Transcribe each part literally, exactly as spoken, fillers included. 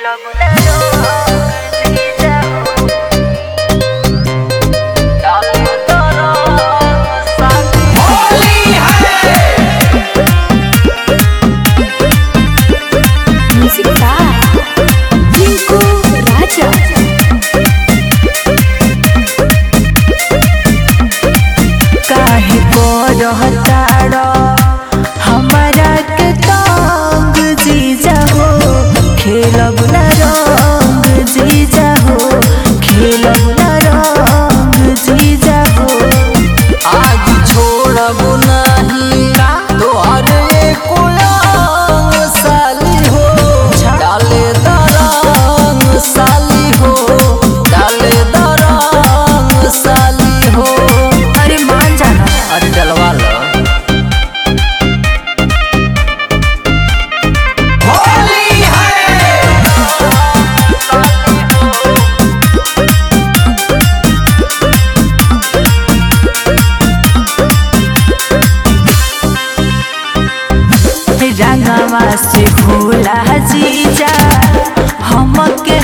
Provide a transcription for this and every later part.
Music by Tinku Raja. काहे रहताड़ो हमारा के तंग जीजा हो, खेलब ना रंग जीजा हो, खेलब ना रंग जीजा हो। आज छोड़ब नहीं तोहरे एको रंग साली हो, डाले दरंग साली हो, डाले दरंग साली हो। अरे मान जाना, अरे डलवा लो। होली है रंगवा से भोला जीजा हम के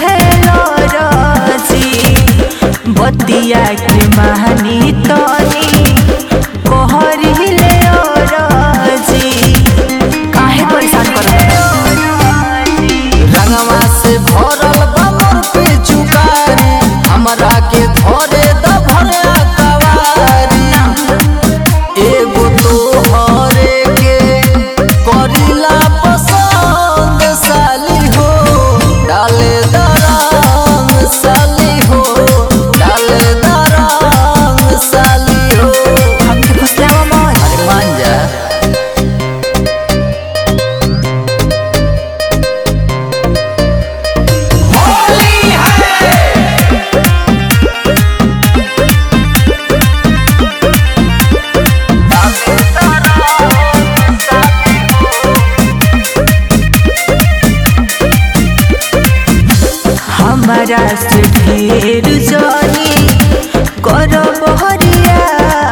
जी बतिया के महानी तनी कहरी ले जी। काहे परेशान कर रंगवा से भरल बमर पे चुकारी, हमरा के धरे द भरे कवारी। एगो तोहरे के करिला पसंद साली हो, डाले दरंग साली हो, डाले दरंग साली हो। हमके फसलावा मत। अरे मान जा। होली है हमारा से ढेर जानी करो बहरिया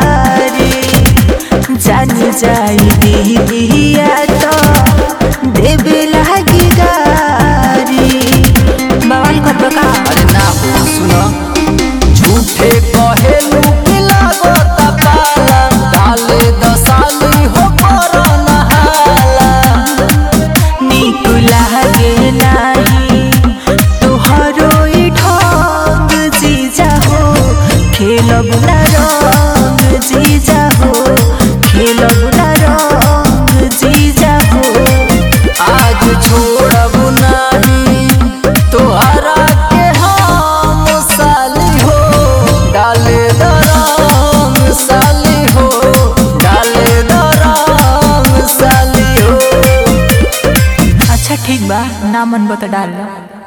रे, जान जाई दीदिया तो देवे लागी गारी। बवाल कर बका। अरे ना हो सुनो, झूठे कहेलू कि लागत पाला, डाले द साली हो पर नहाला। नीक लागे नाही तोहरो ई ढंग जीजा हो, खेलब ना रंग जीजा हो, खेलब ना रंग जीजा हो। आज छोड़ब नहीं तोहरा के हम साली हो, डाले दरंग साली हो, डाले दरंग साली हो। अच्छा ठीक बा, ना मन बता डाल।